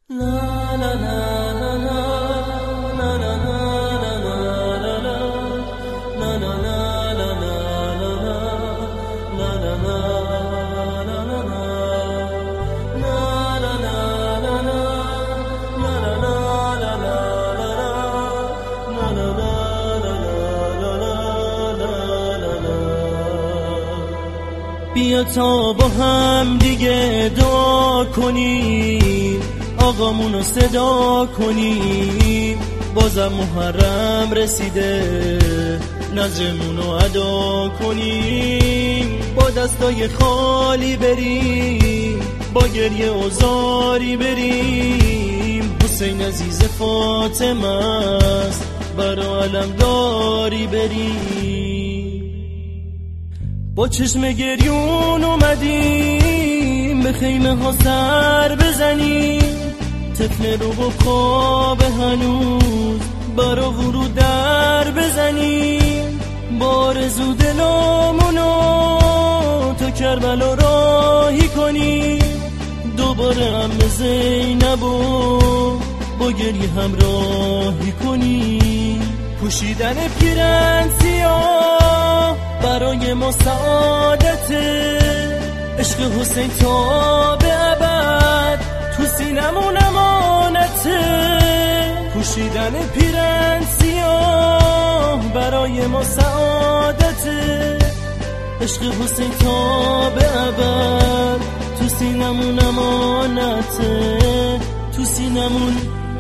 بیا تا با هم دیگه دعا کنیم، آقامونو صدا کنیم. بازم محرم رسیده، نذرمونو ادا کنیم. با دستای خالی بریم، با گریه و زاری بریم. حسین عزیز فاطمه است، برا علمداری بریم. با چشم گریون اومدیم، به خیمه ها سر بزنیم. طفل رو با خواب هنوز برا ورود در بزنیم. با آرزو دلامونو تا کربلا راهی کنیم. دوباره عمه زینبو با گریه همراهی کنیم. پوشیدن پیرن سیاه برای ما سعادته. عشق حسین تا به ابد تو سینمون امانته. پوشیدن پیرن سیاه برای ما سعادته. عشق حسین تا به ابد تو سینمون امانته. تو سینمون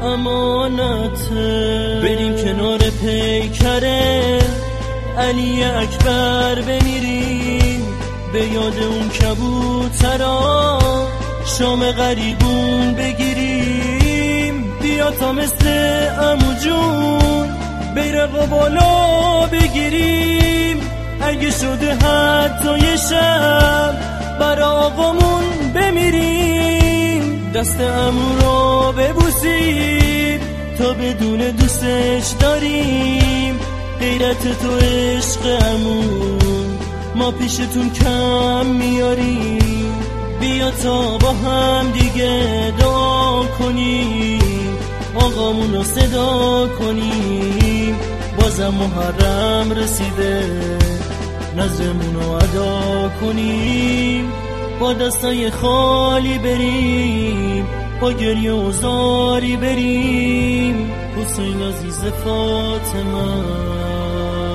امانته. بریم کنار پیکره علی اکبر بمیریم، به یاد اون کبوترا شام غریبون بگیریم. بیا تا مثل عمو جون بیرق بالا بگیریم. اگه شده حتی یه شب برا آقامون بمیریم. دست عمو رو ببوسیم تا بدون دوستش داریم. غیرت تو عشق عمون ما پیشتون کم میاریم. بیا تا با هم دیگه دعا کنیم، آقامونو صدا کنیم. بازم محرم رسیده، نذرمونو ادا کنیم. با دستای خالی بریم، با گریه و زاری بریم. حسین عزیز فاطمه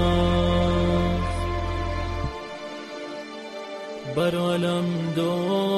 بر علم دار